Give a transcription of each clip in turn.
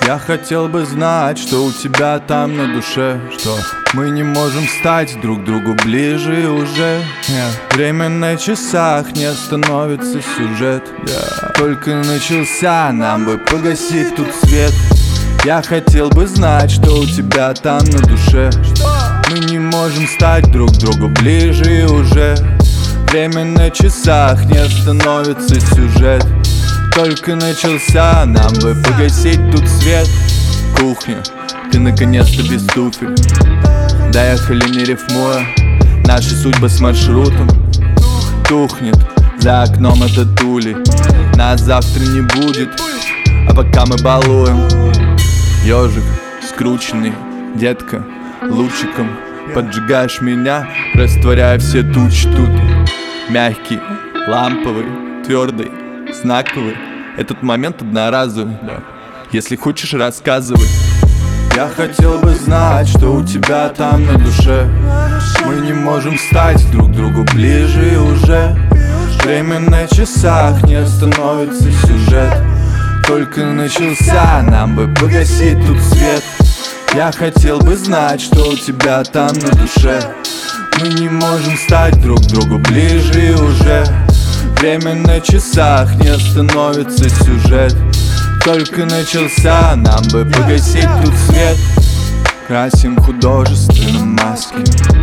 Я хотел бы знать, что у тебя там на душе, что мы не можем стать друг другу ближе уже. Время на часах, не остановится сюжет. Только начался, нам бы погасить тут свет. Я хотел бы знать, что у тебя там на душе. Мы не можем стать друг другу ближе уже. Время на часах, не остановится сюжет. Только начался, нам бы погасить тут свет. Кухня, ты наконец-то без туфель. Доехали не рифмуя, наши судьбы с маршрутом. Тухнет за окном этот улей. Нас завтра не будет, а пока мы балуем. Ёжик скрученный, детка, лучиком поджигаешь меня, растворяя все тучи тут. Мягкий, ламповый, твердый, знаковый. Этот момент одноразовый. Если хочешь, рассказывай. Я хотел бы знать, что у тебя там на душе. Мы не можем стать друг другу ближе уже. Время на часах, не остановится сюжет. Только начался, нам бы погасить тут свет. Я хотел бы знать, что у тебя там на душе. Мы не можем стать друг другу ближе уже. Время на часах, не остановится сюжет. Только начался, нам бы погасить тут свет. Красим художественно маски.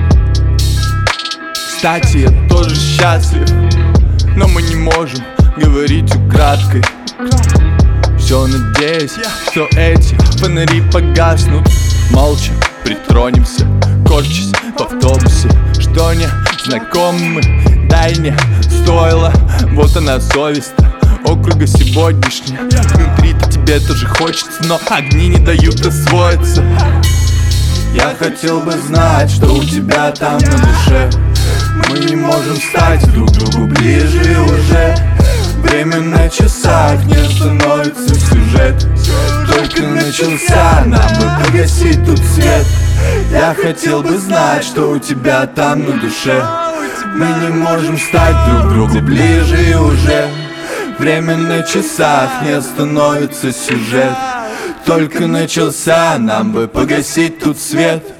Кстати, я тоже счастлив, но мы не можем говорить украдкой. Все надеюсь, что эти фонари погаснут. Молча притронемся, корчась в автобусе. Что не знакомы, дай не стоило. Вот она совесть-то округа сегодняшняя. Внутри-то тебе тоже хочется, но огни не дают освоиться. Я хотел бы знать, что у тебя там на душе. Мы не можем стать друг другу ближе уже. Время на часах, не остановится сюжет. Только начался, нам бы погасить тут свет. Я хотел бы знать, что у тебя там на душе. Мы не можем стать друг другу ближе уже. Время на часах, не остановится сюжет. Только начался, нам бы погасить тут свет.